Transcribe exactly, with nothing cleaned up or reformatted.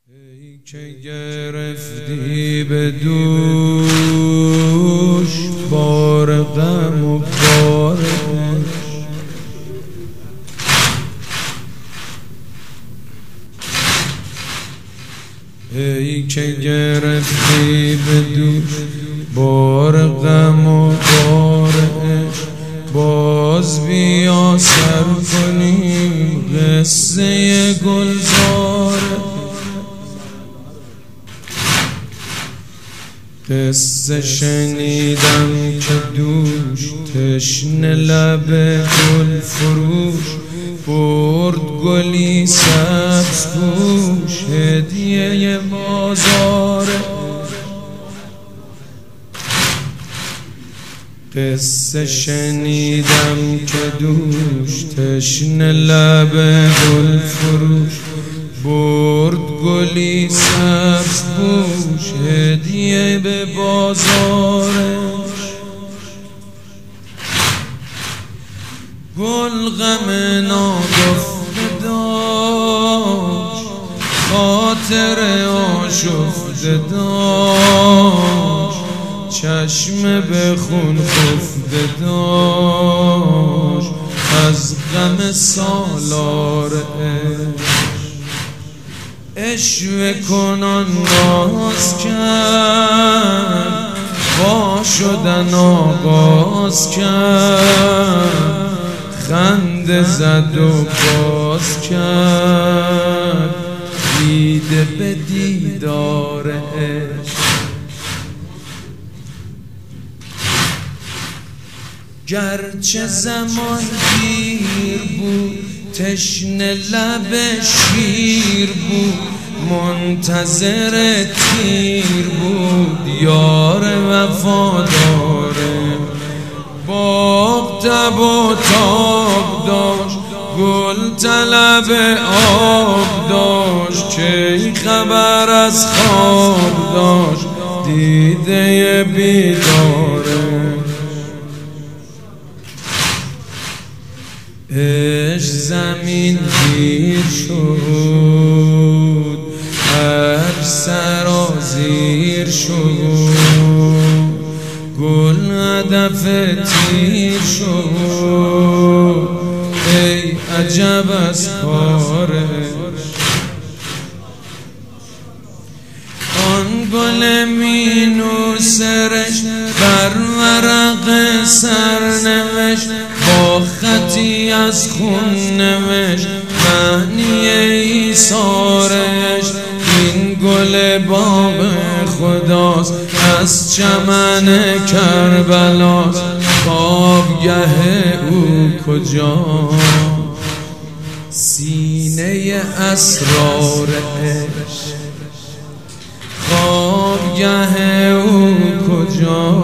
ای که گرفتی به دوش بار غم و بار عشق، ای که گرفتی به دوش بار غم و بار عشق، باز بیا سر کنیم قصه گلزار. قصه شنیدم که دوش تشنه لب گل فروش برد گلی سبز پوش هدیه بازار. قصه شنیدم که دوش تشنه لب گل فروش برد گلی سبز پوش هدیه به بازارش. گل غم ناگفته داشت، خاطر آشفته داشت، چشم به خون خفته داشت از غم سالار عشق. عشوه کنان ناز کرد، وا شدن آغاز کرد، خنده زد و باز کرد دیده به دیدار عشق. گرچه زمان دیر بود تشنه لب شیر بود، منتظر تیر بود یار وفاداره. باغ تب و تاب داشت، گل طلب آب داشت، چه خبر از خواب داشت دیده بیداره. عشق زمین گیر شد، هر سرازیر شد، گل هدف تیر شد، ای عجب از کارش. آن گل مینوسرش بر ورق سرنوشت، با خطی از خون نوشت معنی ایثارش. این گل باغ خداست از چمن کربلاست، خوابگه او کجاست سینه اسرار عشق. خوابگه او کجاست